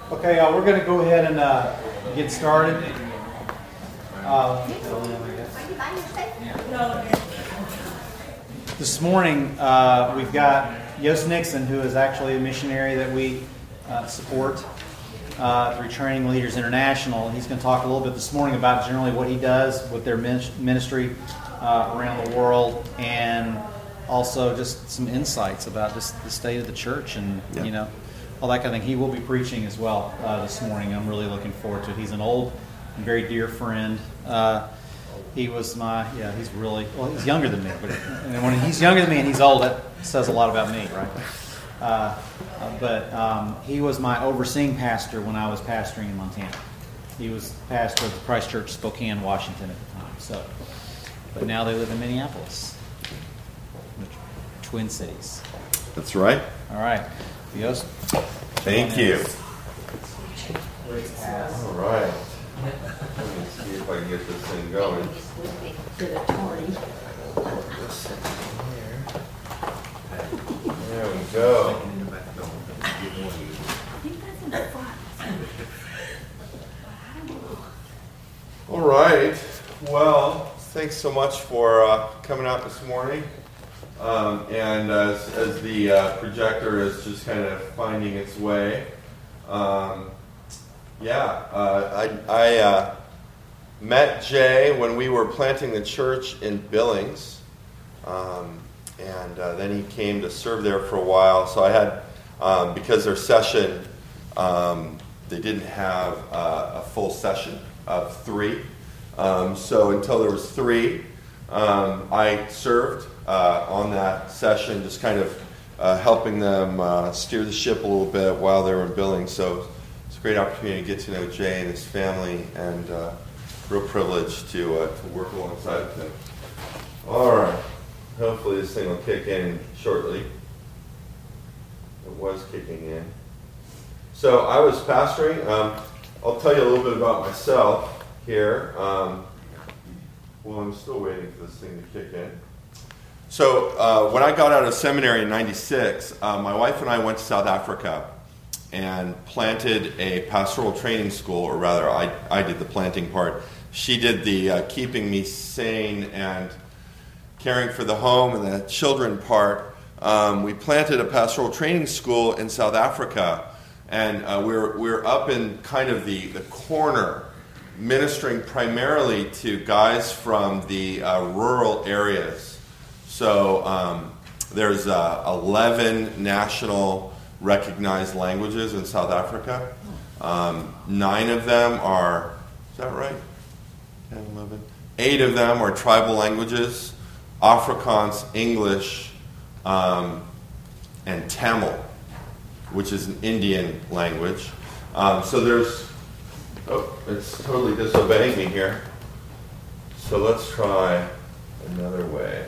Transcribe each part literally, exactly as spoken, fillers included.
Okay, y'all, we're going to go ahead and uh, get started. Uh, this morning, uh, we've got Yost Nixon, who is actually a missionary that we uh, support uh, through Training Leaders International. He's going to talk a little bit this morning about generally what he does with their ministry uh, around the world, and also just some insights about just the state of the church and, yeah. you know, all that kind of thing. He will be preaching as well uh, this morning. I'm really looking forward to it. He's an old and very dear friend. Uh, he was my, yeah, he's really, well, he's younger than me. But and when he's younger than me and he's old, that says a lot about me, right? Uh, uh, but um, he was my overseeing pastor when I was pastoring in Montana. He was pastor of the Christ Church, Spokane, Washington at the time. So, but now they live in Minneapolis, the Twin Cities. That's right. All right. Yost. Thank you. All right. Let me see if I can get this thing going. There we go. All right. Well, thanks so much for uh, coming out this morning. Um, and as, as the uh, projector is just kind of finding its way, um, yeah, uh, I, I uh, met Jay when we were planting the church in Billings, um, and uh, then he came to serve there for a while. So I had, um, because their session, um, they didn't have uh, a full session of three, um, so until there was three, um, I served Uh, on that session, just kind of uh, helping them uh, steer the ship a little bit while they were in Billings. So it's a great opportunity to get to know Jay and his family, and uh, real privilege to uh, to work alongside of him. All right, hopefully this thing will kick in shortly. It was kicking in. So I was pastoring. Um, I'll tell you a little bit about myself here. Um, well, I'm still waiting for this thing to kick in. So uh, when I got out of seminary in ninety-six, uh, my wife and I went to South Africa and planted a pastoral training school, or rather I, I did the planting part. She did the uh, keeping me sane and caring for the home and the children part. Um, we planted a pastoral training school in South Africa, and uh, we're, we're up in kind of the, the corner, ministering primarily to guys from the uh, rural areas. So um, there's uh, eleven national recognized languages in South Africa. Um, nine of them are, is that right? ten, eleven Eight of them are tribal languages: Afrikaans, English, um, and Tamil, which is an Indian language. Um, so there's, oh, it's totally disobeying me here. So let's try another way.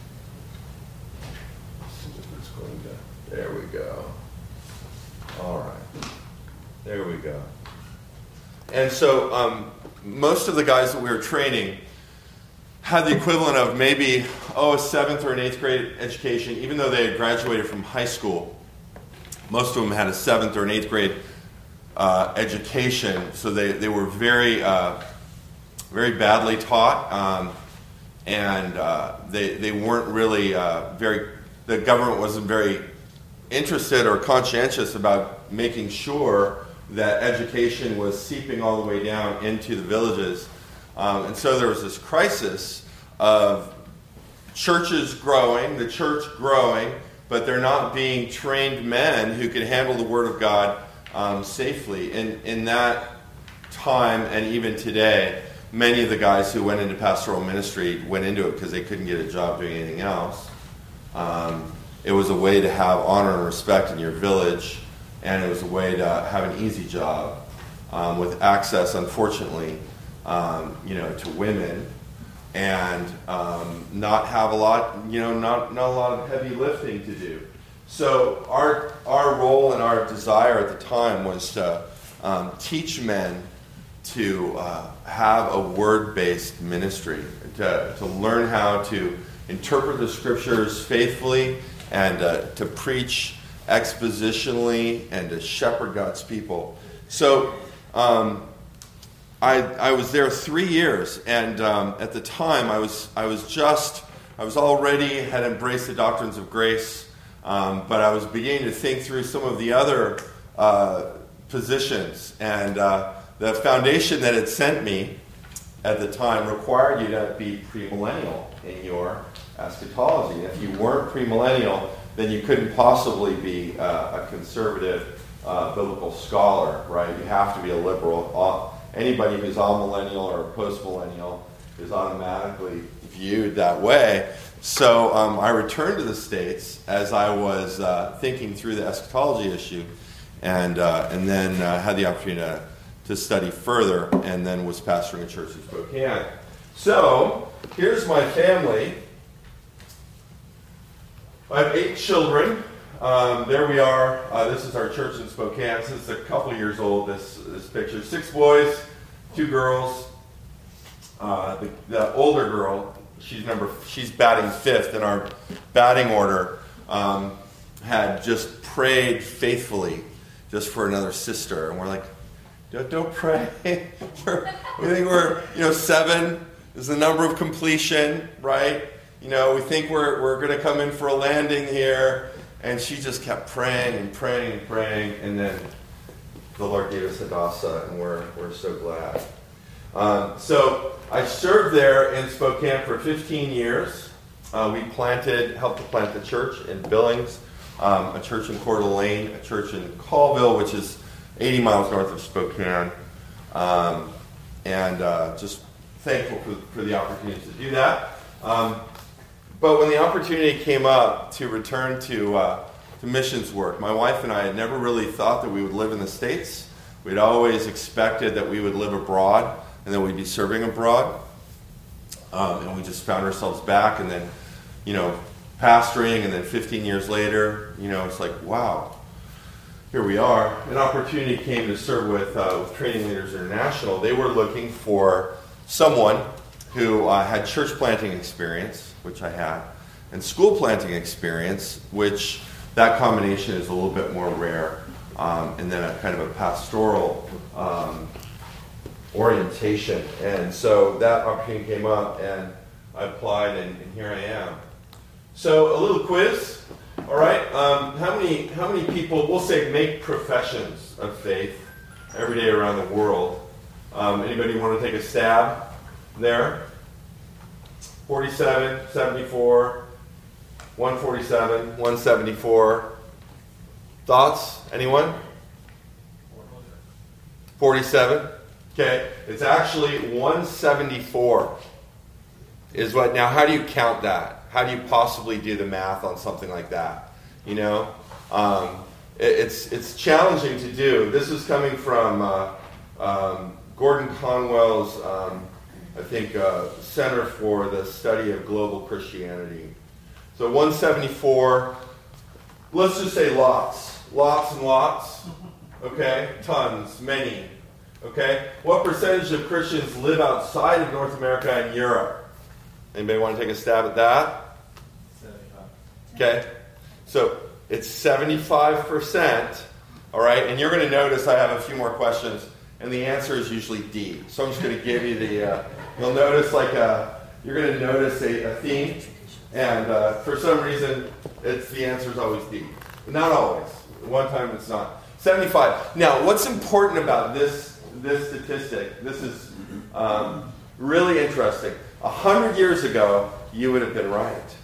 There we go. All right. There we go. And so um, most of the guys that we were training had the equivalent of maybe, oh, a seventh or an eighth grade education, even though they had graduated from high school. Most of them had a seventh or an eighth grade uh, education, so they, they were very, uh, very badly taught, um, and uh, they, they weren't really uh, very, the government wasn't very interested or conscientious about making sure that education was seeping all the way down into the villages. Um, and so there was this crisis of churches growing, the church growing, but they're not being trained men who could handle the Word of God um, safely. In, in that time, and even today, many of the guys who went into pastoral ministry went into it because they couldn't get a job doing anything else. Um, It was a way to have honor and respect in your village, and it was a way to have an easy job um, with access, unfortunately, um, you know, to women, and um, not have a lot, you know, not not a lot of heavy lifting to do. So our our role and our desire at the time was to um, teach men to uh, have a word-based ministry, to to learn how to interpret the scriptures faithfully, and uh, to preach expositionally, and to shepherd God's people. So um, I, I was there three years, and um, at the time I was I was just I was already had embraced the doctrines of grace, um, but I was beginning to think through some of the other uh, positions, and uh, the foundation that had sent me at the time required you to be premillennial in your eschatology. If you weren't premillennial, then you couldn't possibly be uh, a conservative uh, biblical scholar, right? You have to be a liberal. Uh, anybody who's amillennial or postmillennial is automatically viewed that way. So um, I returned to the States as I was uh, thinking through the eschatology issue, and uh, and then uh, had the opportunity to, to study further, and then was pastoring a church in Spokane. So here's my family. I have eight children. Um, there we are. Uh, this is our church in Spokane. This is a couple years old, this this picture. Six boys, two girls. Uh, the, the older girl, she's number, she's batting fifth in our batting order, um, had just prayed faithfully just for another sister. And we're like, don't, don't pray. we're, we think we're, you know, seven is the number of completion, right? You know, we think we're we're going to come in for a landing here. And she just kept praying and praying and praying. And then the Lord gave us Hadassah, and we're, we're so glad. Um, so I served there in Spokane for fifteen years. Uh, we planted, helped to plant the church in Billings, um, a church in Coeur d'Alene, a church in Colville, which is eighty miles north of Spokane. Um, and uh, just thankful for, for the opportunity to do that. Um, But when the opportunity came up to return to uh, to missions work, my wife and I had never really thought that we would live in the States. We'd always expected that we would live abroad and that we'd be serving abroad. Um, and we just found ourselves back, and then, you know, pastoring, and then fifteen years later, you know, it's like, wow, here we are. An opportunity came to serve with, uh, with Training Leaders International. They were looking for someone who uh, had church planting experience, which I had, and school planting experience, which that combination is a little bit more rare, um, and then a kind of a pastoral um, orientation. And so that opportunity came up, and I applied, and, and here I am. So a little quiz, all right? Um, how many how many people, we'll say, make professions of faith every day around the world? Um, anybody want to take a stab there? forty-seven, seventy-four, one forty-seven, one seventy-four. Thoughts? Anyone? forty-seven. Okay. It's actually one seventy-four is what. Now, how do you count that? How do you possibly do the math on something like that? You know? Um, it, it's it's challenging to do. This is coming from uh, um, Gordon Conwell's um, I think, uh, Center for the Study of Global Christianity. So one seventy-four, let's just say lots. Lots and lots. Okay? Tons. Many. Okay? What percentage of Christians live outside of North America and Europe? Anybody want to take a stab at that? seventy-five. Okay? So it's seventy-five percent. All right? And you're going to notice I have a few more questions. And the answer is usually D. So I'm just going to give you the, uh, you'll notice like a, you're going to notice a, a theme. And uh, for some reason, it's the answer is always D. But not always. One time it's not. seventy-five. Now, what's important about this, this statistic, this is um, really interesting. A hundred years ago, you would have been right.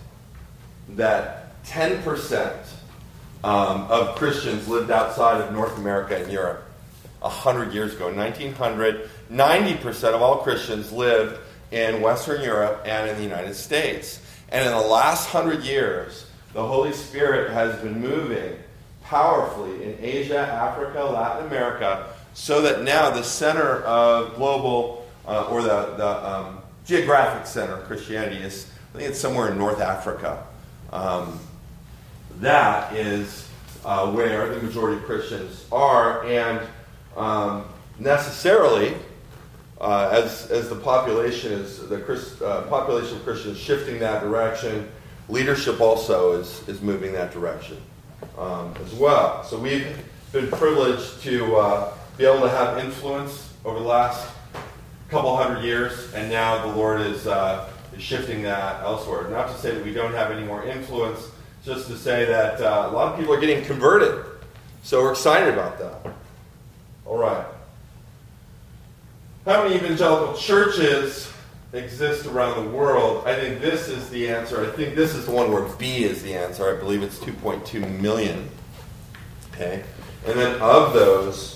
That ten percent um, of Christians lived outside of North America and Europe. A hundred years ago, nineteen hundred, ninety percent of all Christians lived in Western Europe and in the United States. And in the last hundred years, the Holy Spirit has been moving powerfully in Asia, Africa, Latin America, so that now the center of global, uh, or the, the um, geographic center of Christianity is, I think it's somewhere in North Africa. Um, that is uh, where the majority of Christians are, and Um, necessarily, uh, as as the population is the Christ, uh, population of Christians shifting that direction, leadership also is is moving that direction um, as well. So we've been privileged to uh, be able to have influence over the last couple hundred years, and now the Lord is, uh, is shifting that elsewhere. Not to say that we don't have any more influence, just to say that uh, a lot of people are getting converted. So we're excited about that. All right. How many evangelical churches exist around the world? I think this is the answer. I think this is the one where B is the answer. I believe it's two point two million. Okay. And then of those,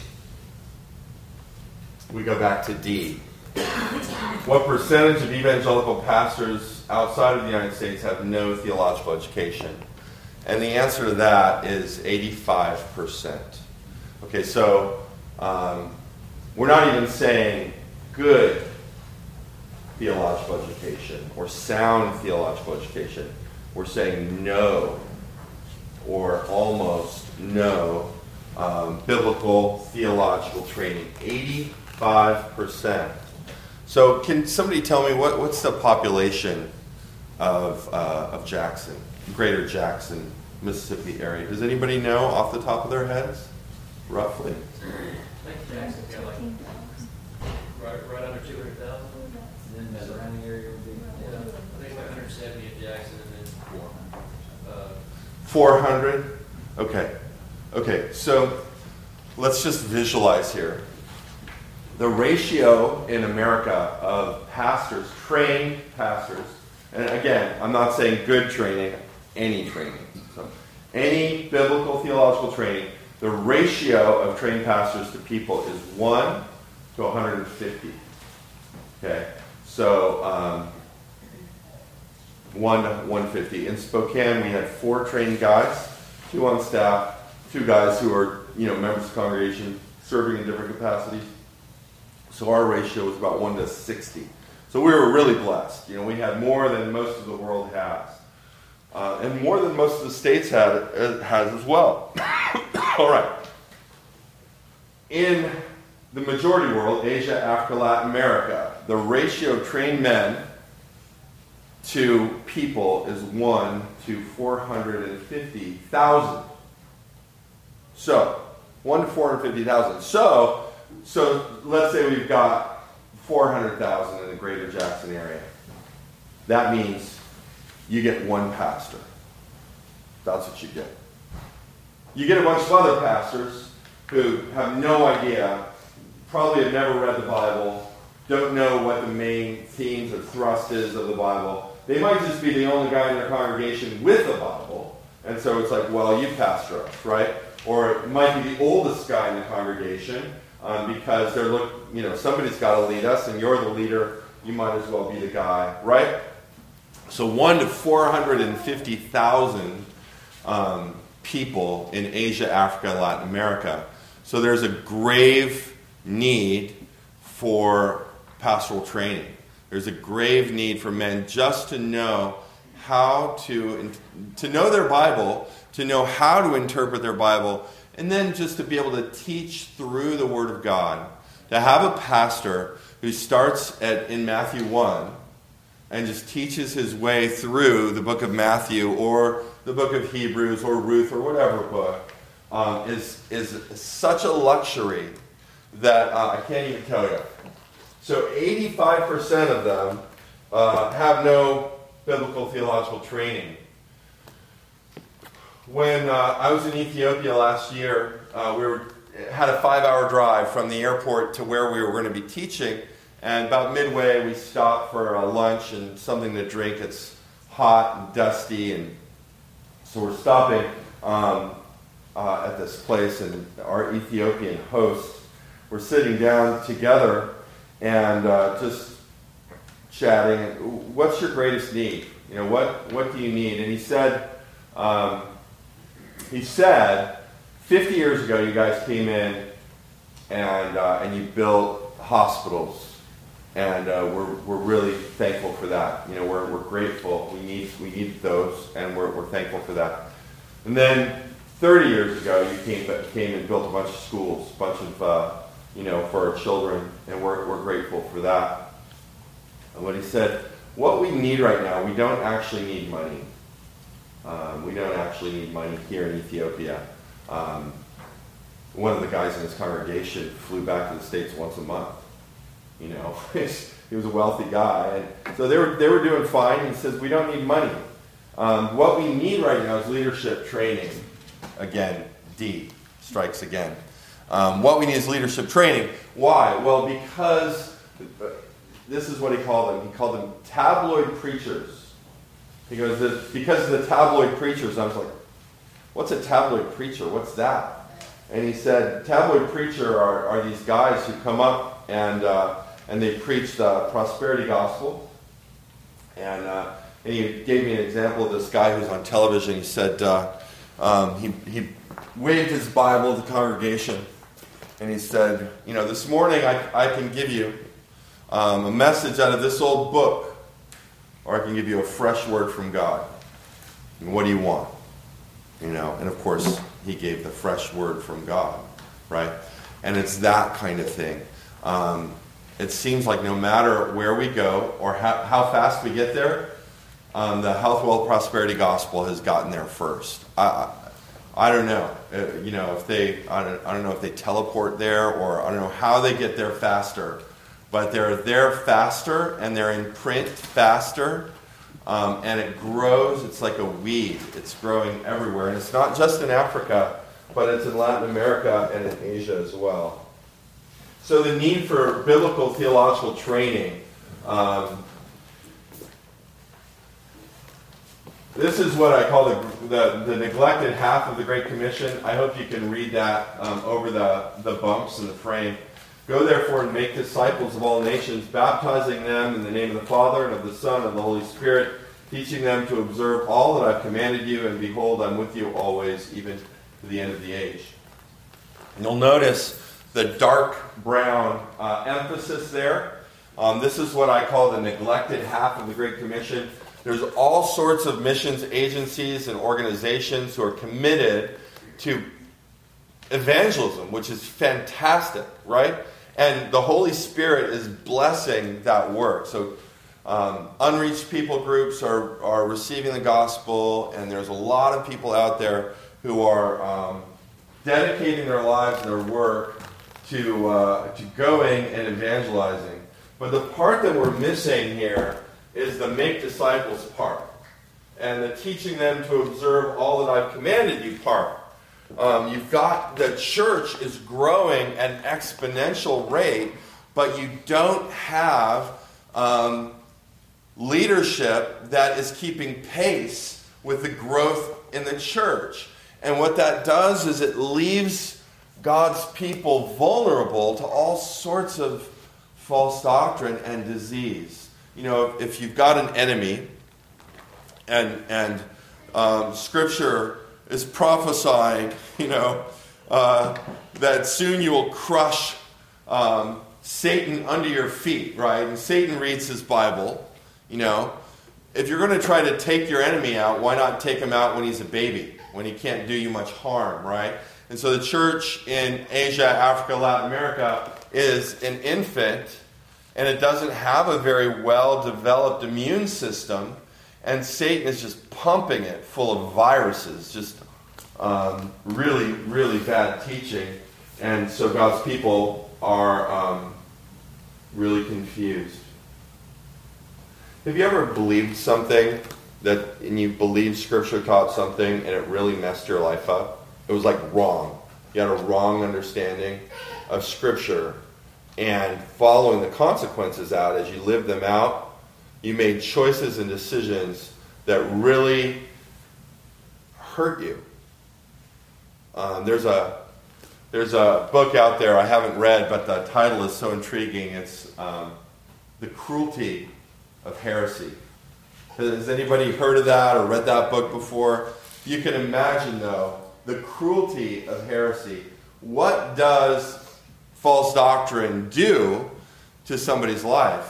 we go back to D. What percentage of evangelical pastors outside of the United States have no theological education? And the answer to that is eighty-five percent. Okay, so um, we're not even saying good theological education or sound theological education. We're saying no or almost no um, biblical theological training. eighty-five percent. So can somebody tell me what, what's the population of, uh, of Jackson, Greater Jackson, Mississippi area? Does anybody know off the top of their heads, roughly? I think Jackson's got like right, right under two hundred thousand. And then the surrounding area would be, yeah, I think like one hundred seventy at Jackson and then four hundred. Uh, four hundred? Okay. Okay, so let's just visualize here. The ratio in America of pastors, trained pastors, and again, I'm not saying good training, any training. So any biblical theological training, the ratio of trained pastors to people is one to one hundred fifty. Okay, so um, one to one hundred fifty. In Spokane, we had four trained guys, two on staff, two guys who are, you know, members of the congregation serving in different capacities. So our ratio was about one to sixty. So we were really blessed. You know, we had more than most of the world has. Uh, and more than most of the states had, uh, has as well. All right. In the majority world, Asia, Africa, Latin America, the ratio of trained men to people is one to four hundred fifty thousand. So, one to four hundred fifty thousand. So, so let's say we've got four hundred thousand in the Greater Jackson area. That means you get one pastor. That's what you get. You get a bunch of other pastors who have no idea, probably have never read the Bible, don't know what the main themes or thrust is of the Bible. They might just be the only guy in their congregation with the Bible. And so it's like, well, you pastor us, right? Or it might be the oldest guy in the congregation um, because they're look, you know, somebody's got to lead us, and you're the leader. You might as well be the guy, right? So one to four hundred fifty thousand um, people in Asia, Africa, and Latin America. So there's a grave need for pastoral training. There's a grave need for men just to know how to to know their Bible, to know how to interpret their Bible, and then just to be able to teach through the Word of God. To have a pastor who starts at in Matthew one and just teaches his way through the book of Matthew or the book of Hebrews or Ruth or whatever book um, is, is such a luxury that uh, I can't even tell you. So eighty-five percent of them uh, have no biblical theological training. When uh, I was in Ethiopia last year, uh, we were, had a five-hour drive from the airport to where we were going to be teaching. And about midway, we stopped for uh, lunch and something to drink. It's hot and dusty, and so we're stopping um, uh, at this place, and our Ethiopian host, we're sitting down together and uh, just chatting. And what's your greatest need? You know, what what do you need? And he said, um, he said, fifty years ago, you guys came in and uh, and you built hospitals. And uh, we're we're really thankful for that. You know, we're we're grateful. We need we need those, and we're we're thankful for that. And then thirty years ago, you came came and built a bunch of schools, a bunch of uh, you know for our children, and we're we're grateful for that. And what he said, what we need right now, we don't actually need money. Um, we don't actually need money here in Ethiopia. Um, one of the guys in his congregation flew back to the States once a month. You know, he was a wealthy guy. And so they were, they were doing fine. He says, we don't need money. Um, what we need right now is leadership training. Again, D strikes again. Um, what we need is leadership training. Why? Well, because this is what he called them. He called them tabloid preachers. He goes, because of the tabloid preachers. I was like, what's a tabloid preacher? What's that? And he said, tabloid preacher are, are these guys who come up and uh, and they preach the prosperity gospel. And, uh, and he gave me an example of this guy who's on television. He said, uh, um, he, he waved his Bible to the congregation. And he said, you know, this morning I, I can give you um, a message out of this old book. Or I can give you a fresh word from God. And what do you want? You know, and of course, he gave the fresh word from God, right? And it's that kind of thing. Um, it seems like no matter where we go or how, how fast we get there, um, the health, wealth, prosperity gospel has gotten there first. I, I, I don't know, uh, you know, if they, I don't, I don't know if they teleport there or I don't know how they get there faster, but they're there faster and they're in print faster. Um, and it grows, it's like a weed. It's growing everywhere. And it's not just in Africa, but it's in Latin America and in Asia as well. So the need for biblical theological training. Um, this is what I call the, the, the neglected half of the Great Commission. I hope you can read that um, over the, the bumps in the frame. Go therefore and make disciples of all nations, baptizing them in the name of the Father and of the Son and of the Holy Spirit, teaching them to observe all that I've commanded you, and behold, I'm with you always, even to the end of the age. And you'll notice the dark brown uh, emphasis there. Um, this is what I call the neglected half of the Great Commission. There's all sorts of missions agencies and organizations who are committed to evangelism, which is fantastic, right? And the Holy Spirit is blessing that work. So um, unreached people groups are, are receiving the gospel, and there's a lot of people out there who are um, dedicating their lives and their work to, uh, to going and evangelizing. But the part that we're missing here is the make disciples part, and the teaching them to observe all that I've commanded you part. Um, you've got the church is growing at an exponential rate, but you don't have um, leadership that is keeping pace with the growth in the church. And what that does is it leaves God's people vulnerable to all sorts of false doctrine and disease. You know, if you've got an enemy, and and um, Scripture is prophesying, you know, uh, that soon you will crush um, Satan under your feet, right? And Satan reads his Bible, you know. If you're going to try to take your enemy out, why not take him out when he's a baby, when he can't do you much harm, right? And so the church in Asia, Africa, Latin America is an infant, and it doesn't have a very well-developed immune system. And Satan is just pumping it full of viruses, just um, really, really bad teaching. And so God's people are um, really confused. Have you ever believed something that, and you believed Scripture taught something, and it really messed your life up? It was like wrong. You had a wrong understanding of Scripture, and following the consequences out as you lived them out, you made choices and decisions that really hurt you. Um, there's a there's a book out there I haven't read, but the title is so intriguing. It's um, The Cruelty of Heresy. Has anybody heard of that or read that book before? You can imagine, though, the cruelty of heresy. What does false doctrine do to somebody's life?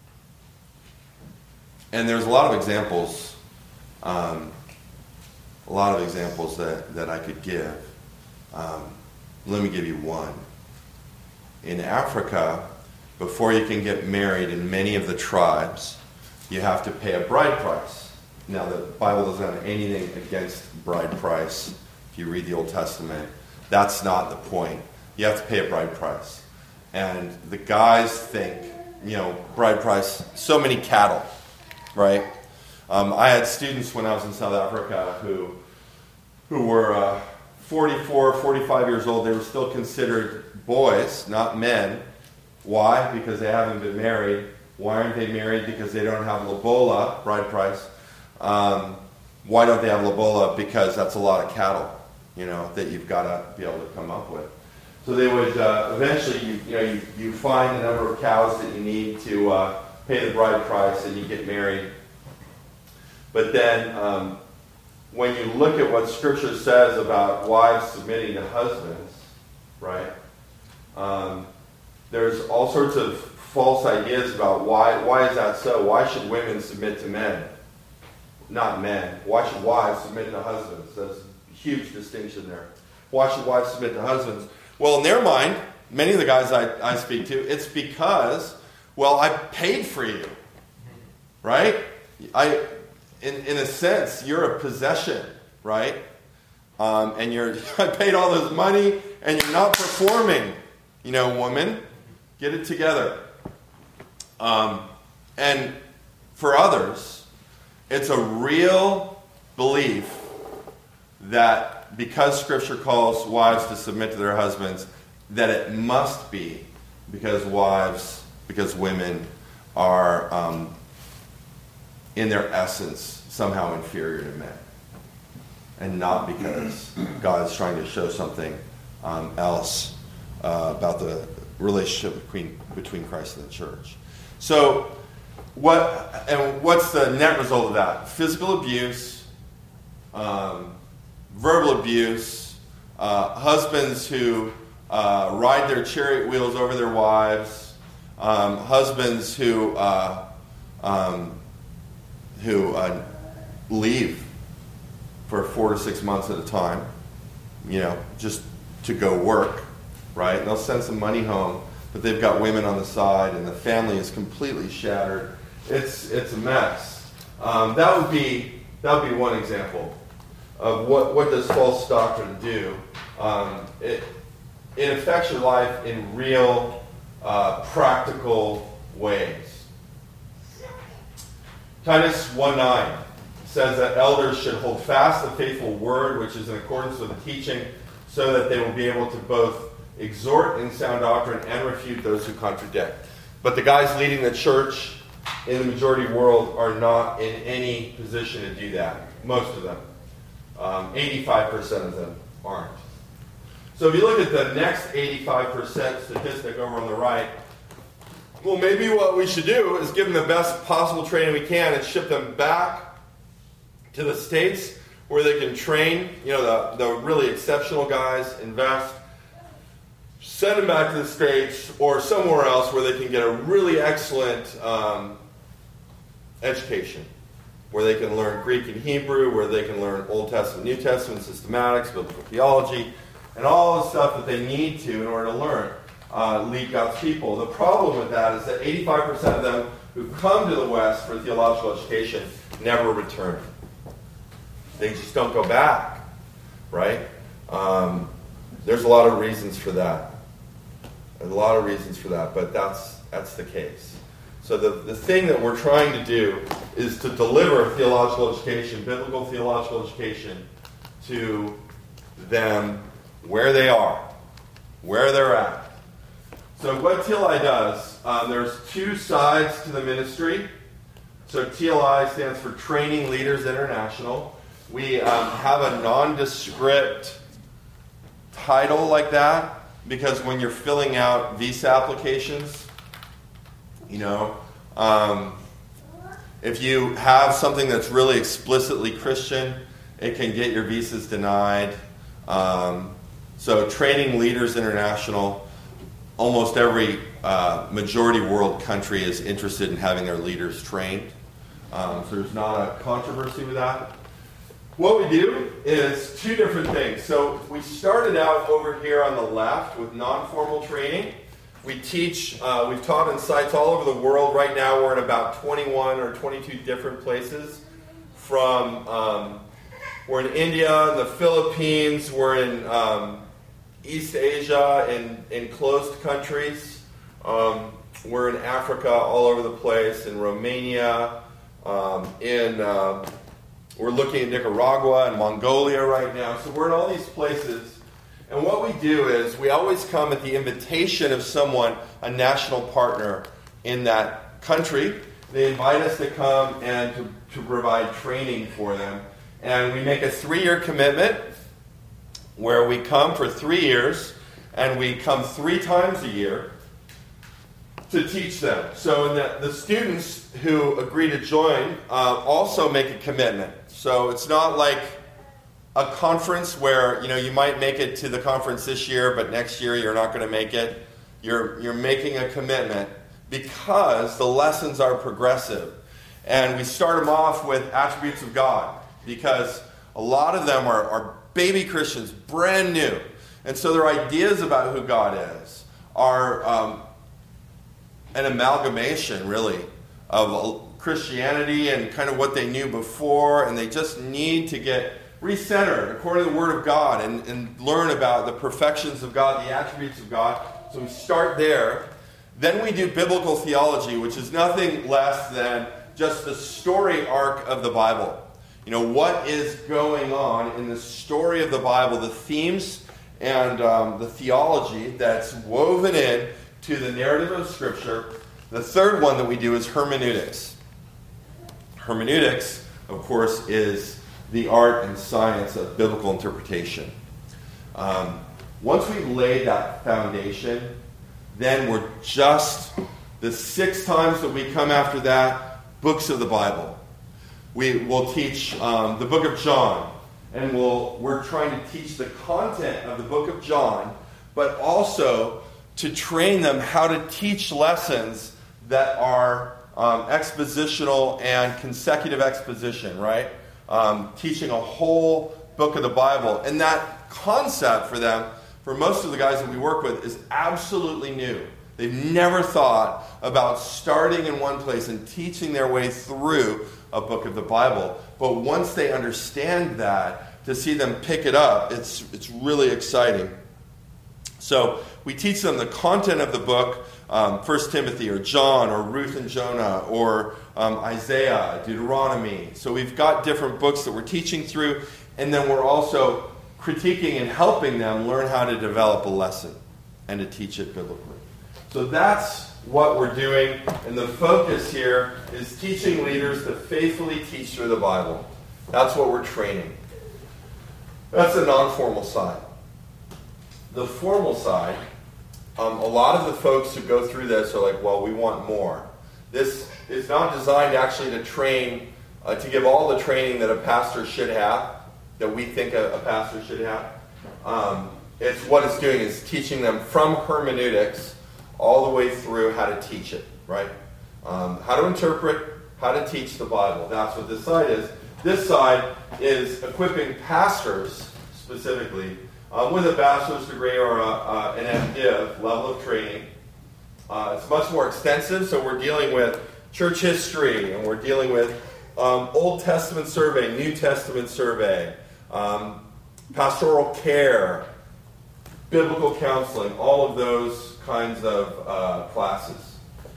And there's a lot of examples, um, a lot of examples that, that I could give. Um, let me give you one. In Africa, before you can get married in many of the tribes, you have to pay a bride price. Now, the Bible doesn't have anything against bride price if you read the Old Testament. That's not the point. You have to pay a bride price. And the guys think, you know, bride price, so many cattle, right? Um, I had students when I was in South Africa who who were uh, forty-four, forty-five years old. They were still considered boys, not men. Why? Because they haven't been married. Why aren't they married? Because they don't have lobola, bride price. Um, why don't they have lobola? Because that's a lot of cattle, you know, that you've got to be able to come up with. So they would uh, eventually, you, you know, you, you find the number of cows that you need to uh, pay the bride price, and you get married. But then, um, when you look at what Scripture says about wives submitting to husbands, right? Um, there's all sorts of false ideas about why why is that so? Why should women submit to men? Not men. Why should wives submit to husbands? There's a huge distinction there. Why should wives submit to husbands? Well, in their mind, many of the guys I, I speak to, it's because, well, I paid for you, right? I, in in a sense, you're a possession, right? Um, and you're I paid all this money, and you're not performing. You know, woman, get it together. Um, and for others, it's a real belief that because Scripture calls wives to submit to their husbands, that it must be because wives, because women are, um, in their essence, somehow inferior to men. And not because God is trying to show something um, else uh, about the relationship between, between Christ and the church. So, what and what's the net result of that? Physical abuse, um, verbal abuse, uh, husbands who uh, ride their chariot wheels over their wives, um, husbands who uh, um, who uh, leave for four to six months at a time, you know, just to go work, right? And they'll send some money home, but they've got women on the side, and the family is completely shattered. It's it's a mess. Um, that would be that would be one example of what what does false doctrine do. Um, it it affects your life in real, uh, practical ways. Titus one nine says that elders should hold fast the faithful word, which is in accordance with the teaching, so that they will be able to both exhort in sound doctrine and refute those who contradict. But the guys leading the church in the majority world are not in any position to do that. Most of them. Um, eighty-five percent of them aren't. So if you look at the next eighty-five percent statistic over on the right, well, maybe what we should do is give them the best possible training we can and ship them back to the States where they can train, you know, the, the really exceptional guys, invest, send them back to the States or somewhere else where they can get a really excellent um, education, where they can learn Greek and Hebrew, where they can learn Old Testament, New Testament, systematics, biblical theology, and all the stuff that they need to in order to learn, uh, lead God's people. The problem with that is that eighty-five percent of them who come to the West for theological education never return. They just don't go back, right? Um, there's a lot of reasons for that. There's a lot of reasons for that, but that's that's the case. So the, the thing that we're trying to do is to deliver theological education, biblical theological education, to them where they are, where they're at. So what T L I does, uh, there's two sides to the ministry. So T L I stands for Training Leaders International. We um, have a nondescript title like that because when you're filling out visa applications, you know, um, if you have something that's really explicitly Christian, it can get your visas denied. Um, so Training Leaders International, almost every uh, majority world country is interested in having their leaders trained. Um, so there's not a controversy with that. What we do is two different things. So we started out over here on the left with non-formal training. We teach, uh, we've taught in sites all over the world. Right now we're in about twenty-one or twenty-two different places. From, um, we're in India, in the Philippines, we're in um, East Asia and in closed countries. Um, we're in Africa all over the place, in Romania, um, in uh, we're looking at Nicaragua and Mongolia right now. So we're in all these places. And what we do is we always come at the invitation of someone, a national partner in that country. They invite us to come and to, to provide training for them. And we make a three-year commitment where we come for three years and we come three times a year to teach them. So the, the students who agree to join uh, also make a commitment. So it's not like a conference where, you know, you might make it to the conference this year, but next year you're not going to make it. You're, you're making a commitment because the lessons are progressive. And we start them off with attributes of God because a lot of them are, are baby Christians, brand new. And so their ideas about who God is are um, an amalgamation, really, of Christianity and kind of what they knew before, and they just need to get recentered according to the Word of God and, and learn about the perfections of God, the attributes of God. So we start there. Then we do biblical theology, which is nothing less than just the story arc of the Bible. You know, what is going on in the story of the Bible, the themes and um, the theology that's woven in to the narrative of Scripture. The third one that we do is hermeneutics. Hermeneutics, of course, is the art and science of biblical interpretation. Um, once we've laid that foundation, then we're just, the six times that we come after that, books of the Bible. We will teach um, the book of John, and we'll, we're trying to teach the content of the book of John, but also to train them how to teach lessons that are um, expositional and consecutive exposition, right? Um, teaching a whole book of the Bible. And that concept for them, for most of the guys that we work with, is absolutely new. They've never thought about starting in one place and teaching their way through a book of the Bible. But once they understand that, to see them pick it up, it's it's really exciting. So we teach them the content of the book, um, First Timothy or John or Ruth and Jonah or um, Isaiah, Deuteronomy. So we've got different books that we're teaching through, and then we're also critiquing and helping them learn how to develop a lesson and to teach it biblically. So that's what we're doing, and the focus here is teaching leaders to faithfully teach through the Bible. That's what we're training. That's the non-formal side. The formal side, um, a lot of the folks who go through this are like, well, we want more. This is not designed actually to train, uh, to give all the training that a pastor should have, that we think a, a pastor should have. Um, it's what it's doing is teaching them from hermeneutics all the way through how to teach it, right? Um, how to interpret, how to teach the Bible. That's what this side is. This side is equipping pastors, specifically, um, with a bachelor's degree or a, uh, an MDiv level of training. Uh, it's much more extensive, so we're dealing with church history, and we're dealing with um, Old Testament survey, New Testament survey, um, pastoral care, biblical counseling, all of those kinds of uh, classes.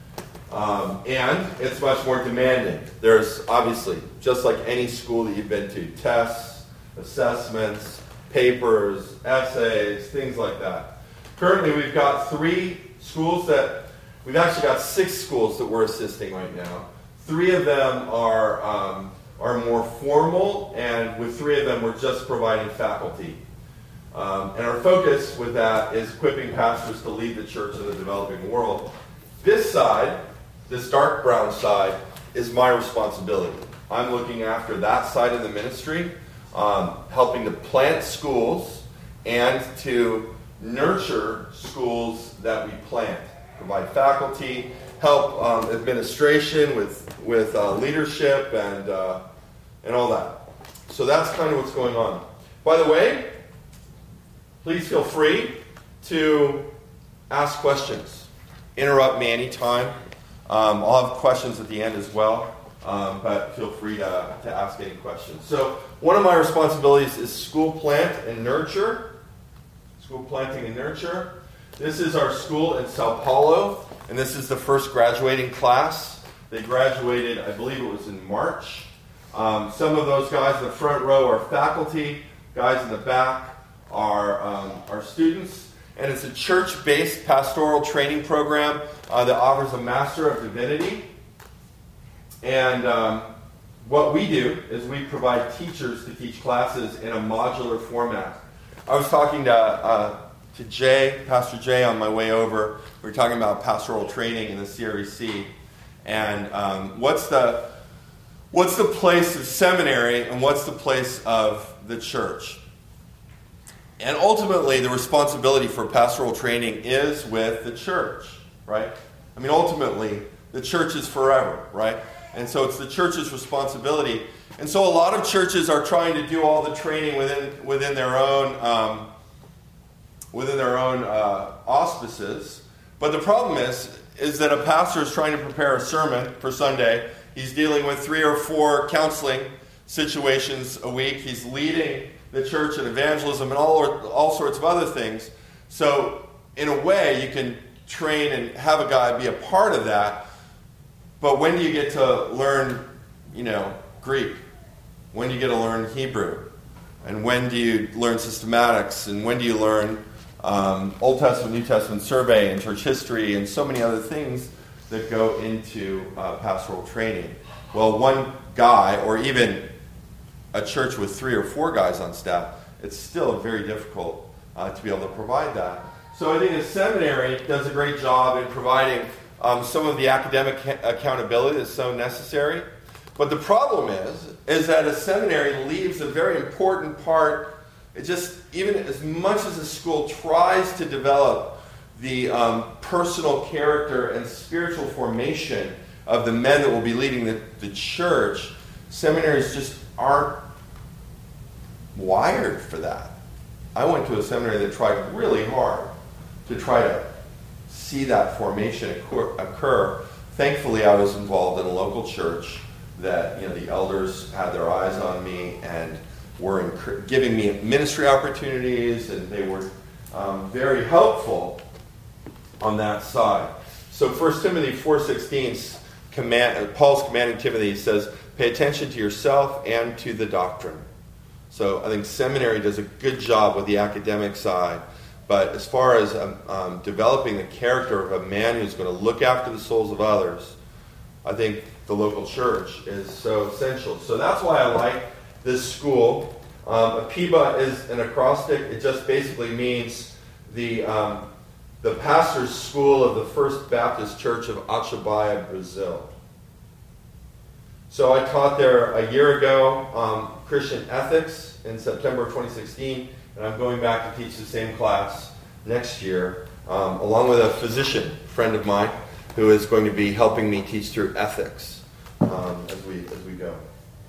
Um, and it's much more demanding. There's obviously, just like any school that you've been to, tests, assessments, papers, essays, things like that. Currently we've got three schools that, we've actually got six schools that we're assisting right now. Three of them are, um, are more formal, and with three of them we're just providing faculty. Um, and our focus with that is equipping pastors to lead the church in the developing world. This side, this dark brown side, is my responsibility. I'm looking after that side of the ministry, um, helping to plant schools and to nurture schools that we plant. Provide faculty, help um, administration with, with uh, leadership and, uh, and all that. So that's kind of what's going on. By the way, please feel free to ask questions. Interrupt me anytime. Um, I'll have questions at the end as well, um, but feel free to, to ask any questions. So one of my responsibilities is school plant and nurture. School Planting and Nurture. This is our school in Sao Paulo, and this is the first graduating class. They graduated, I believe it was in March. Um, some of those guys in the front row are faculty. Guys in the back are, um, are students. And it's a church-based pastoral training program uh, that offers a Master of Divinity. And um, what we do is we provide teachers to teach classes in a modular format. I was talking to uh, to Jay, Pastor Jay, on my way over. We were talking about pastoral training in the C R E C. And um, what's the what's the place of seminary and what's the place of the church? And ultimately, the responsibility for pastoral training is with the church, right? I mean, ultimately, the church is forever, right? And so it's the church's responsibility. And so a lot of churches are trying to do all the training within within their own um, within their own uh, auspices. But the problem is, is that a pastor is trying to prepare a sermon for Sunday. He's dealing with three or four counseling situations a week. He's leading the church in evangelism and all all sorts of other things. So in a way, you can train and have a guy be a part of that. But when do you get to learn, you know, Greek? When do you get to learn Hebrew? And when do you learn systematics? And when do you learn um, Old Testament, New Testament survey and church history and so many other things that go into uh, pastoral training? Well, one guy, or even a church with three or four guys on staff, it's still very difficult uh, to be able to provide that. So I think the seminary does a great job in providing um, some of the academic ha- accountability that's so necessary. But the problem is, is that a seminary leaves a very important part. It just, even as much as a school tries to develop the um, personal character and spiritual formation of the men that will be leading the, the church, seminaries just aren't wired for that. I went to a seminary that tried really hard to try to see that formation occur. occur. Thankfully, I was involved in a local church that, you know, the elders had their eyes on me and were inc- giving me ministry opportunities, and they were um, very helpful on that side. So First Timothy four sixteen, command, Paul's commanding Timothy, says, pay attention to yourself and to the doctrine. So I think seminary does a good job with the academic side. But as far as um, um, developing the character of a man who's going to look after the souls of others, I think the local church is so essential. So that's why I like this school. Um, APIBA is an acrostic. It just basically means the um, the pastor's school of the First Baptist Church of Atibaia, Brazil. So I taught there a year ago um, Christian ethics in September of twenty sixteen, and I'm going back to teach the same class next year, um, along with a physician friend of mine who is going to be helping me teach through ethics um, as we as we go.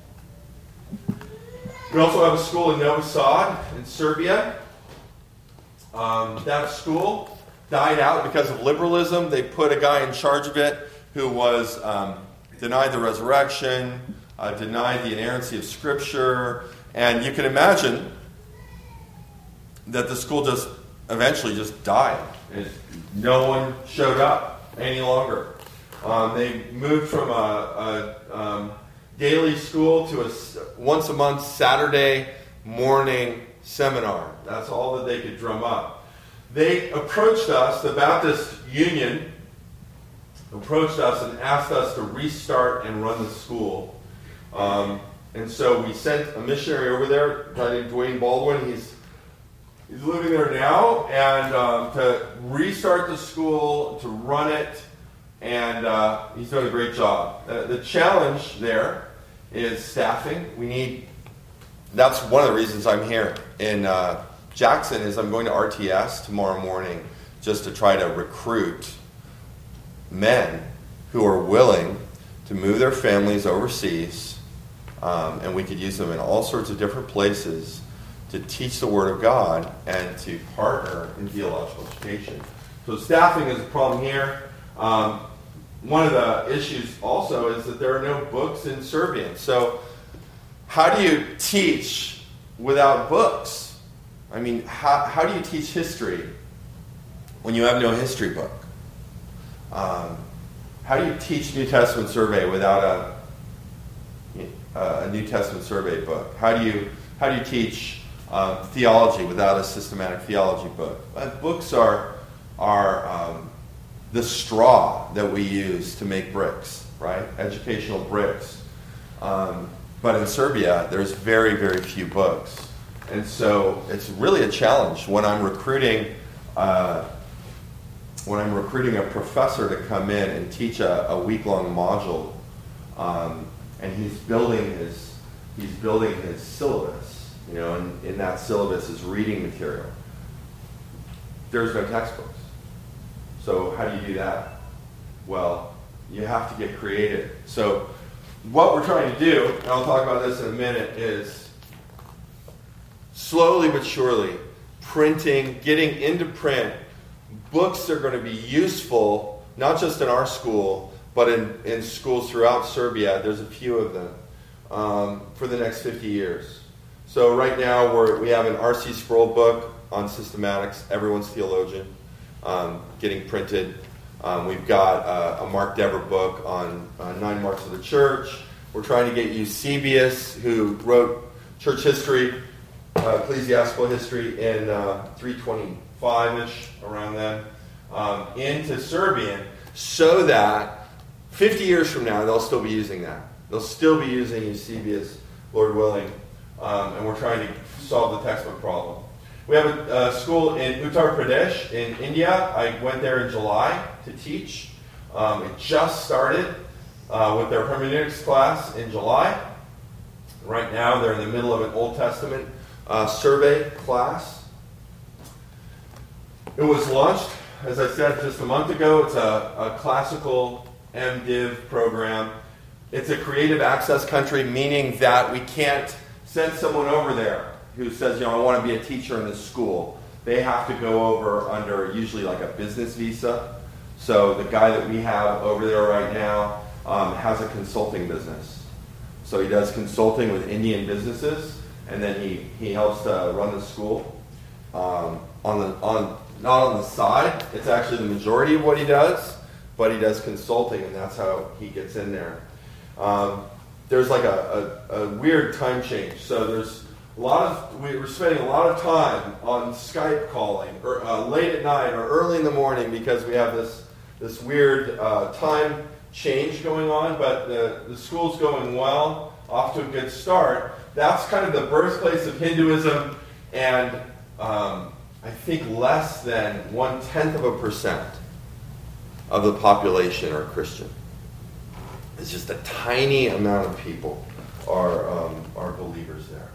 We also have a school in Novi Sad in Serbia. Um, that school died out because of liberalism. They put a guy in charge of it who was um, denied the resurrection, uh, denied the inerrancy of Scripture, and you can imagine that the school just eventually just died. It, no one showed up any longer. Um, they moved from a, a um, daily school to a once a month Saturday morning seminar. That's all that they could drum up. They approached us, the Baptist Union approached us and asked us to restart and run the school. Um, and so we sent a missionary over there, a guy named Dwayne Baldwin. He's He's living there now, and um, to restart the school, to run it, and uh, he's doing a great job. Uh, the challenge there is staffing. We need, that's one of the reasons I'm here in uh, Jackson, is I'm going to R T S tomorrow morning just to try to recruit men who are willing to move their families overseas, um, and we could use them in all sorts of different places to teach the Word of God and to partner in theological education. So staffing is a problem here. Um, one of the issues also is that there are no books in Serbian. So how do you teach without books? I mean, how, how do you teach history when you have no history book? Um, how do you teach New Testament survey without a, a New Testament survey book? How do you how do you teach um, theology without a systematic theology book? Uh, books are are um, the straw that we use to make bricks, right? Educational bricks. Um, but in Serbia, there's very, very few books. And so it's really a challenge when I'm recruiting uh, when I'm recruiting a professor to come in and teach a, a week-long module, um, and he's building his he's building his syllabus, you know, and in that syllabus is reading material. There's no textbooks. So how do you do that? Well, you have to get creative. So what we're trying to do, and I'll talk about this in a minute, is slowly but surely printing, getting into print books that are going to be useful, not just in our school, but in, in schools throughout Serbia. There's a few of them, um, for the next fifty years. So right now we're, we have an R C Sproul book on systematics, Everyone's Theologian, um, getting printed. Um, we've got uh, a Mark Dever book on uh, Nine Marks of the Church. We're trying to get Eusebius, who wrote church history, uh, ecclesiastical history in uh, three twenty-five-ish, around then, um, into Serbian, so that fifty years from now, they'll still be using that. They'll still be using Eusebius, Lord willing, um, and we're trying to solve the textbook problem. We have a, a school in Uttar Pradesh in India. I went there in July to teach. Um, it just started uh, with their hermeneutics class in July. Right now, they're in the middle of an Old Testament uh, survey class. It was launched, as I said, just a month ago. It's a, a classical MDiv program. It's a creative access country, meaning that we can't send someone over there who says, you know, I want to be a teacher in this school. They have to go over under usually like a business visa. So the guy that we have over there right now um, has a consulting business. So he does consulting with Indian businesses, and then he, he helps to run the school. Um, on the on not on the side, it's actually the majority of what he does, but he does consulting, and that's how he gets in there. Um, there's like a, a, a weird time change. So there's a lot of we we're spending a lot of time on Skype calling, or uh, late at night or early in the morning, because we have this this weird uh, time change going on. But the the school's going well, off to a good start. That's kind of the birthplace of Hinduism, and um, I think less than one tenth of a percent of the population are Christian. It's just a tiny amount of people are um, are believers there.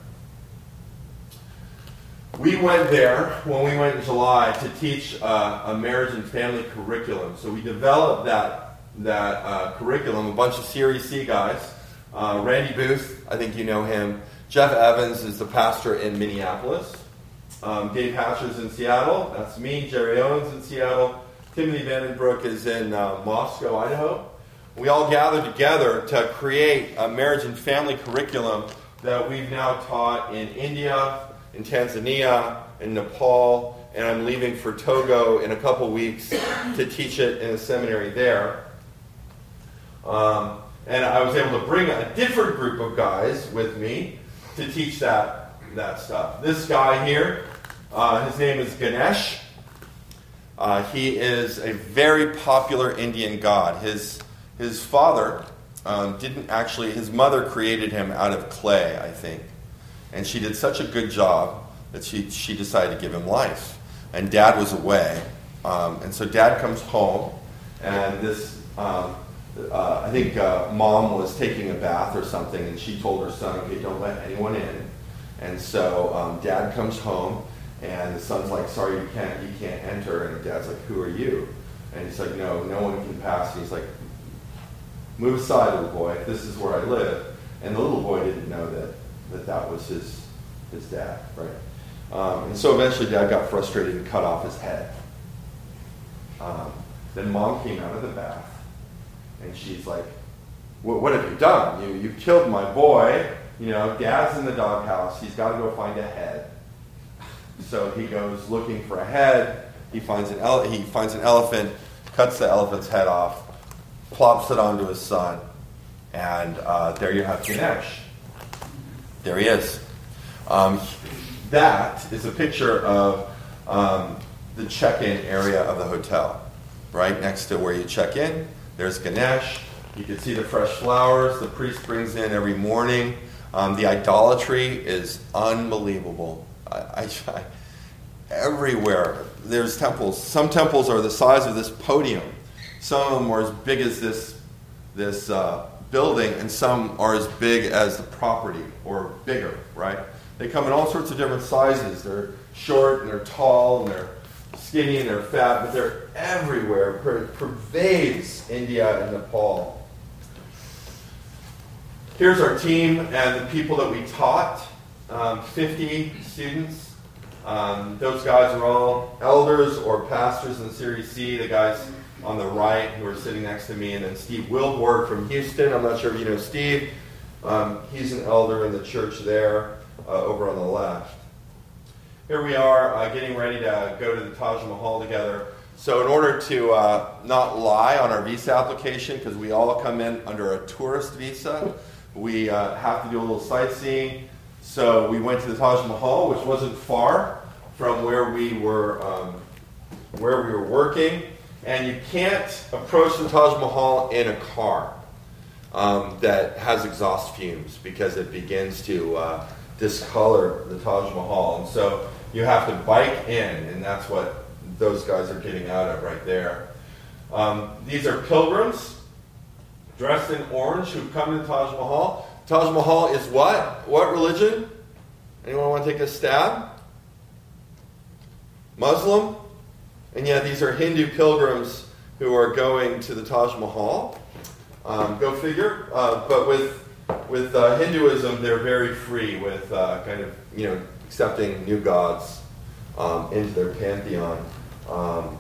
We went there when we went in July to teach uh, a marriage and family curriculum. So we developed that that uh, curriculum. A bunch of Series C guys. Uh, Randy Booth, I think you know him. Jeff Evans is the pastor in Minneapolis. Um, Dave Hatcher's in Seattle. That's me. Jerry Owens in Seattle. Timothy Vandenbroek is in uh, Moscow, Idaho. We all gathered together to create a marriage and family curriculum that we've now taught in India, in Tanzania, in Nepal, and I'm leaving for Togo in a couple weeks to teach it in a seminary there. Um, and I was able to bring a different group of guys with me to teach that, that stuff. This guy here, uh, his name is Ganesh. Uh, he is a very popular Indian god. His his father um, didn't actually, his mother created him out of clay, I think. And she did such a good job that she, she decided to give him life. And Dad was away. Um, and so Dad comes home, and this, um, uh, I think uh, Mom was taking a bath or something, and she told her son, okay, don't let anyone in. And so um, Dad comes home, and the son's like, sorry, you can't, you can't enter. And Dad's like, who are you? And he's like, no, no one can pass. And he's like, move aside, little boy. This is where I live. And the little boy didn't know that that, that was his his dad, right? Um, and so eventually Dad got frustrated and cut off his head. Um, then Mom came out of the bath, and she's like, what have you done? You, you killed my boy. You know, Dad's in the doghouse. He's got to go find a head. So he goes looking for a head. He finds an ele- he finds an elephant, cuts the elephant's head off, plops it onto his son, and uh, there you have Ganesh. There he is. Um, that is a picture of um, the check-in area of the hotel. Right next to where you check in, there's Ganesh. You can see the fresh flowers the priest brings in every morning. Um, the idolatry is unbelievable. I, I, I, everywhere there's temples. Some temples are the size of this podium. Some of them are as big as this this uh, building, and some are as big as the property or bigger. Right? They come in all sorts of different sizes. They're short and they're tall and they're skinny and they're fat, but they're everywhere. It pervades India and Nepal. Here's our team and the people that we taught. Um, fifty students. Um, those guys are all elders or pastors in Series C. The guys on the right who are sitting next to me, and then Steve Wilborg from Houston. I'm not sure if you know Steve. Um, he's an elder in the church there, uh, over on the left. Here we are uh, getting ready to go to the Taj Mahal together. So in order to uh, not lie on our visa application, because we all come in under a tourist visa, we uh, have to do a little sightseeing. So we went to the Taj Mahal, which wasn't far from where we were um, where we were working. And you can't approach the Taj Mahal in a car um, that has exhaust fumes, because it begins to uh, discolor the Taj Mahal. And so you have to bike in, and that's what those guys are getting out of right there. Um, these are pilgrims dressed in orange who've come to Taj Mahal. Taj Mahal is what? What religion? Anyone want to take a stab? Muslim? And yet these are Hindu pilgrims who are going to the Taj Mahal. Um, go figure. Uh, but with with uh, Hinduism, they're very free with uh, kind of, you know, accepting new gods um, into their pantheon. Um,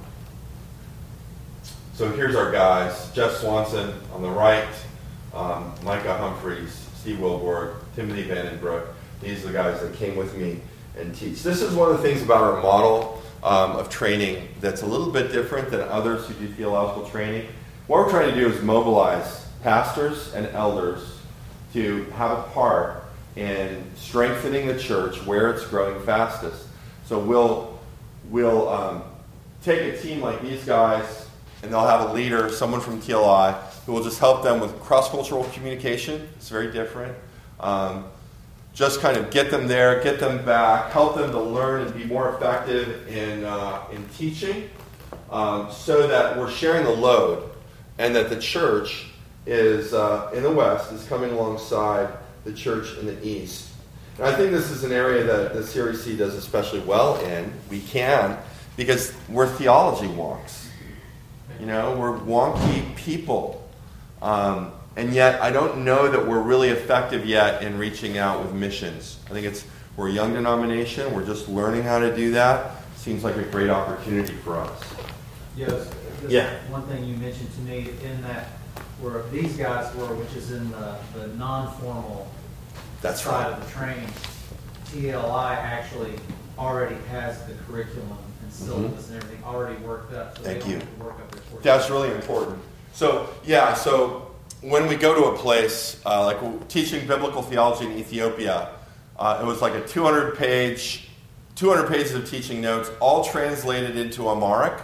so here's our guys. Jeff Swanson on the right, um, Micah Humphreys, Steve Wilborg, Timothy Vandenbroek. These are the guys that came with me and teach. This is one of the things about our model um, of training that's a little bit different than others who do theological training. What we're trying to do is mobilize pastors and elders to have a part in strengthening the church where it's growing fastest. So we'll we'll um, take a team like these guys, and they'll have a leader, someone from T L I, who will just help them with cross-cultural communication. It's very different. Um, just kind of get them there, get them back, help them to learn and be more effective in uh, in teaching, um, so that we're sharing the load, and that the church is uh, in the West is coming alongside the church in the East. And I think this is an area that the Series C does especially well in. We can, because we're theology wonks. You know, we're wonky people. Um, and yet, I don't know that we're really effective yet in reaching out with missions. I think it's we're a young denomination. We're just learning how to do that. Seems like a great opportunity for us. Yes. Yeah. One thing you mentioned to me in that where these guys were, which is in the, the non-formal That's side right. of the training, T L I actually already has the curriculum and syllabus mm-hmm. and everything already worked up. So Thank they you. don't have to work up their course. That's really important. So, yeah, so when we go to a place, uh, like teaching biblical theology in Ethiopia, uh, it was like a two hundred page, two hundred pages of teaching notes, all translated into Amharic,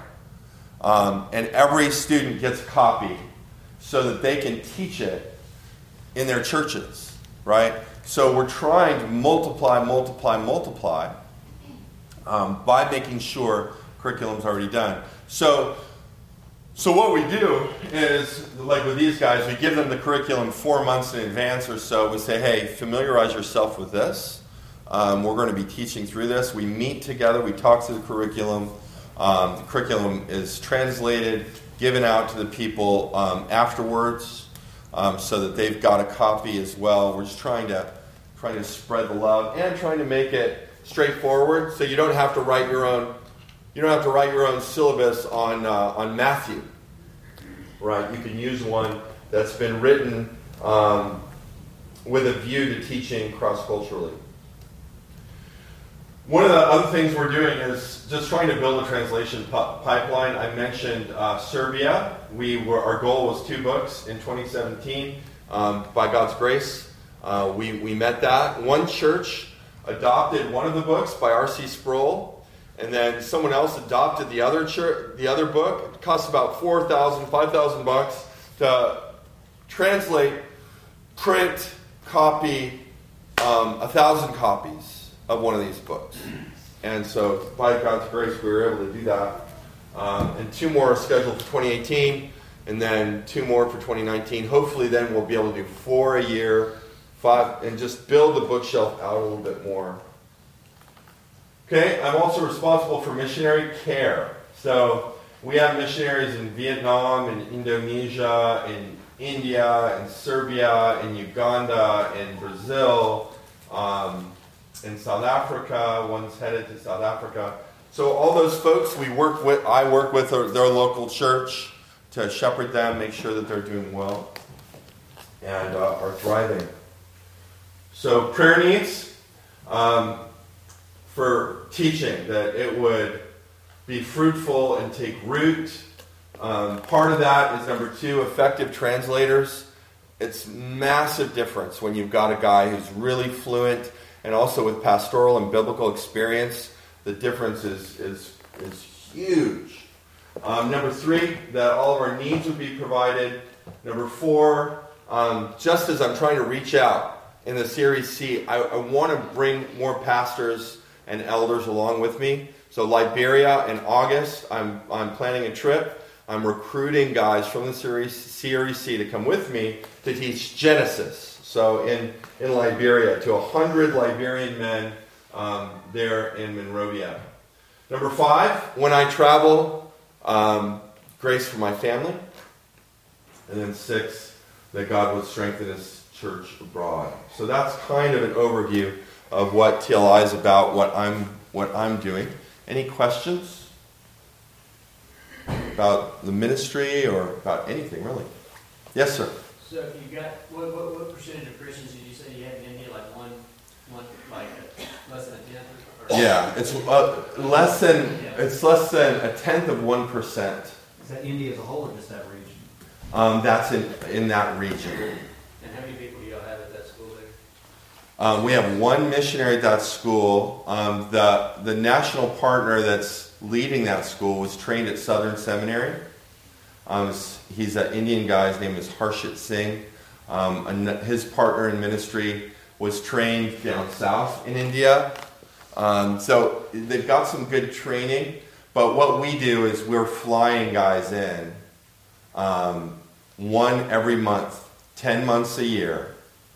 um, and every student gets a copy so that they can teach it in their churches, right? So we're trying to multiply, multiply, multiply um, by making sure curriculum's already done. So, so what we do is, like with these guys, we give them the curriculum four months in advance or so. We say, hey, familiarize yourself with this. Um, we're going to be teaching through this. We meet together. We talk through the curriculum. Um, the curriculum is translated, given out to the people um, afterwards, um, so that they've got a copy as well. We're just trying to trying to spread the love and trying to make it straightforward, so you don't have to write your own. You don't have to write your own syllabus on uh, on Matthew, right? You can use one that's been written um, with a view to teaching cross-culturally. One of the other things we're doing is just trying to build a translation pu- pipeline. I mentioned uh, Serbia. We were our goal was two books in twenty seventeen. Um, by God's grace, uh, we we met that. One church adopted one of the books by R C Sproul, and then someone else adopted the other church, the other book. It costs about four thousand, five thousand bucks to translate, print, copy um, a thousand copies of one of these books. And so, by God's grace, we were able to do that. Um, and two more are scheduled for twenty eighteen, and then two more for twenty nineteen. Hopefully, then we'll be able to do four a year, five, and just build the bookshelf out a little bit more. Okay, I'm also responsible for missionary care. So, we have missionaries in Vietnam, in Indonesia, in India, in Serbia, in Uganda, in Brazil, um, in South Africa. One's headed to South Africa. So all those folks we work with, I work with their, their local church to shepherd them, make sure that they're doing well and uh, are thriving. So prayer needs um, for teaching, that it would be fruitful and take root. Um, part of that is number two, effective translators. It's massive difference when you've got a guy who's really fluent and also with pastoral and biblical experience. The difference is is, is huge. Um, number three, that all of our needs would be provided. Number four, um, just as I'm trying to reach out in the Series C, I, I want to bring more pastors and elders along with me. So Liberia in August, I'm I'm planning a trip. I'm recruiting guys from the Series, Series C to come with me to teach Genesis. So in, in Liberia, to one hundred Liberian men um, there in Monrovia. Number five, when I travel, um, grace for my family. And then six, that God would strengthen His church abroad. So that's kind of an overview of what T L I is about, what I'm what I'm doing. Any questions about the ministry or about anything, really? Yes, sir. So if you got, what, what, what percentage of Christians did you say you had in India? Like one, one, like a, less than a tenth? Or, or Yeah, it's uh, less than it's less than a tenth of one percent. Is that India as a whole or just that region? Um, that's in in that region. And how many people do y'all have at that school there? Um, we have one missionary at that school. Um, the the national partner that's leading that school was trained at Southern Seminary. Um, he's an Indian guy. His name is Harshit Singh. Um, and his partner in ministry was trained down south in India. Um, so they've got some good training. But what we do is we're flying guys in, um, one every month, ten months a year,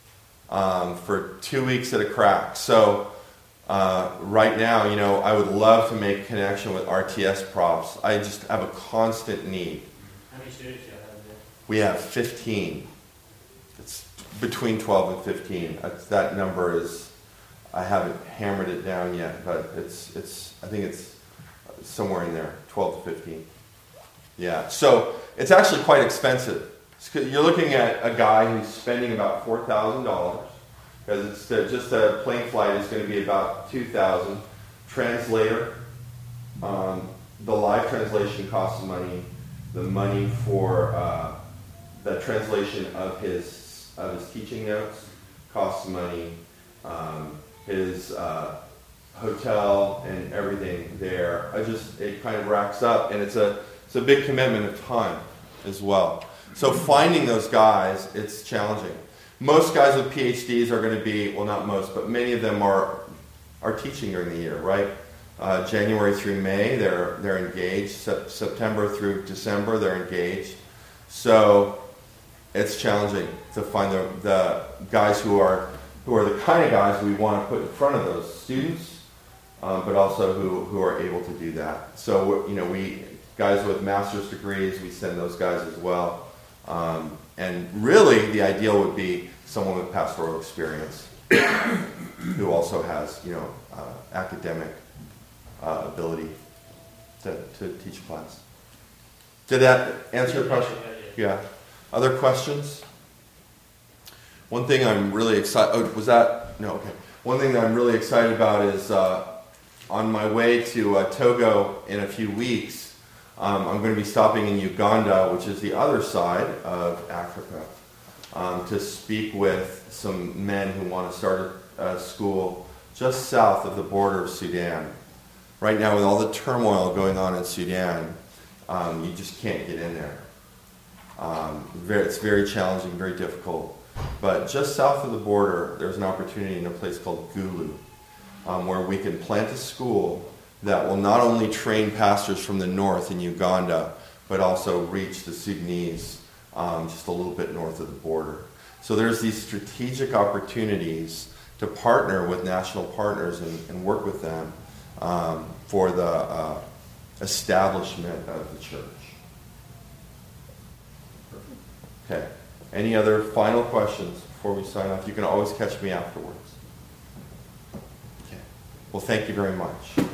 um, for two weeks at a crack. So uh, right now, you know, I would love to make a connection with R T S profs. I just have a constant need. How many students do y'all have there? We have fifteen. It's between twelve and fifteen. That's, that number is, I haven't hammered it down yet, but it's, it's. I think it's somewhere in there, twelve to fifteen. Yeah, so it's actually quite expensive. You're looking at a guy who's spending about four thousand dollars, because it's uh, just a plane flight is going to be about two thousand dollars. Translator, um, the live translation costs money. The money for uh, the translation of his of his teaching notes costs money. Um, his uh, hotel and everything there, I just it kind of racks up, and it's a it's a big commitment of time as well. So finding those guys, it's challenging. Most guys with P H Ds are going to be, well, not most, but many of them are are teaching during the year, right? Uh, January through May, they're they're engaged. Se- September through December, they're engaged. So it's challenging to find the, the guys who are who are the kind of guys we want to put in front of those students, um, but also who, who are able to do that. So you know, we guys with master's degrees, we send those guys as well. Um, and really, the ideal would be someone with pastoral experience who also has you know uh, academic Uh, ability to, to teach class. Did that answer your question? Yeah. Other questions? One thing I'm really excited. Oh, was that no? Okay. One thing that I'm really excited about is uh, on my way to uh, Togo in a few weeks, um, I'm going to be stopping in Uganda, which is the other side of Africa, um, to speak with some men who want to start a, a school just south of the border of Sudan. Right now, with all the turmoil going on in Sudan, um, you just can't get in there. Um, very, it's very challenging, very difficult. But just south of the border, there's an opportunity in a place called Gulu, um, where we can plant a school that will not only train pastors from the north in Uganda, but also reach the Sudanese um, just a little bit north of the border. So there's these strategic opportunities to partner with national partners and, and work with them um, for the uh, establishment of the church. Okay. Any other final questions before we sign off? You can always catch me afterwards. Okay. Well, thank you very much.